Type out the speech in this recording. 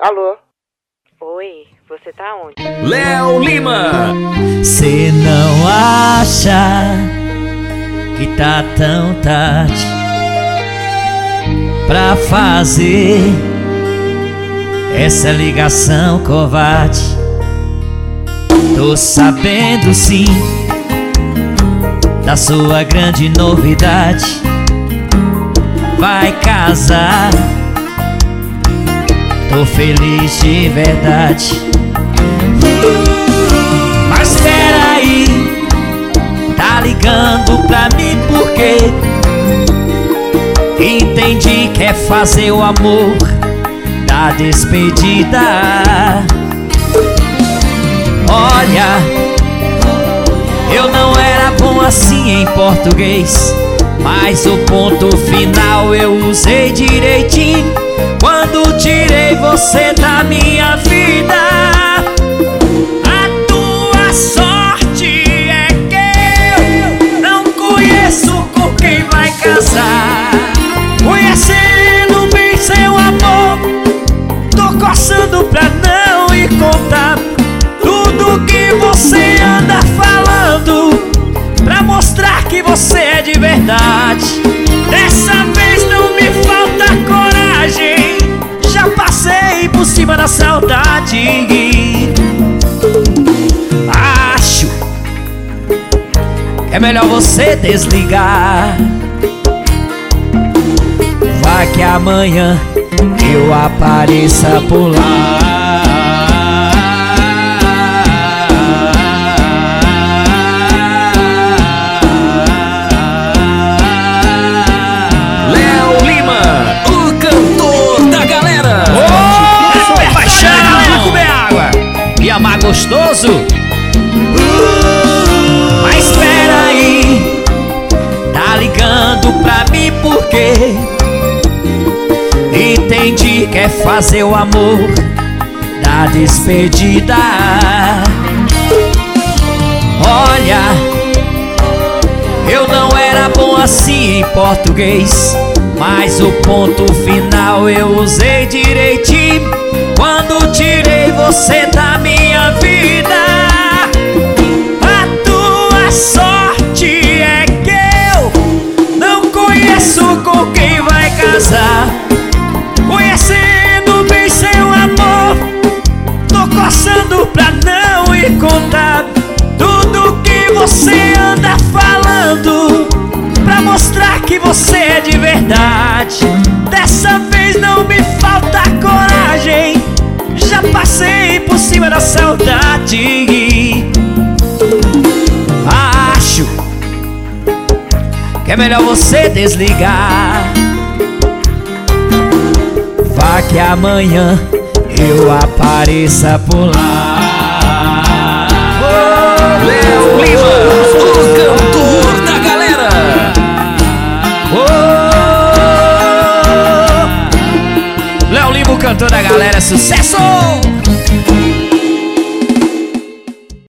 Alô? Oi, você tá onde? Léo Lima. Cê não acha que tá tão tarde pra fazer essa ligação covarde? Tô sabendo sim da sua grande novidade. Vai casar, tô feliz de verdade. Mas peraí, tá ligando pra mim porque entendi que é fazer o amor da despedida. Olha, eu não era bom assim em português, mas o ponto final eu usei direitinho quando tirei você da minha vida. A tua sorte é que eu não conheço com quem vai casar. Conhecendo bem seu amor, tô coçando pra não ir contar tudo que você anda falando, pra mostrar que você é de verdade. Dessa vez não me falta coragem, já passei por cima da saudade. Acho que é melhor você desligar. Vai que amanhã eu apareça por lá. Amar gostoso? Mas espera aí, tá ligando pra mim porque entendi que é fazer o amor da despedida. Olha, eu não era bom assim em português, mas o ponto final eu usei direitinho quando tirei você da minha vida. A tua sorte é que eu não conheço com quem vai casar. Conhecendo bem seu amor, tô coçando pra não ir contar tudo que você anda falando, pra mostrar que você é de verdade. Dessa vez não me falta coragem, já passei por cima da saudade. Acho que é melhor você desligar. Vá que amanhã eu apareça por lá. Léo Lima, o cantor da galera. Léo Lima, o cantor da galera, sucesso!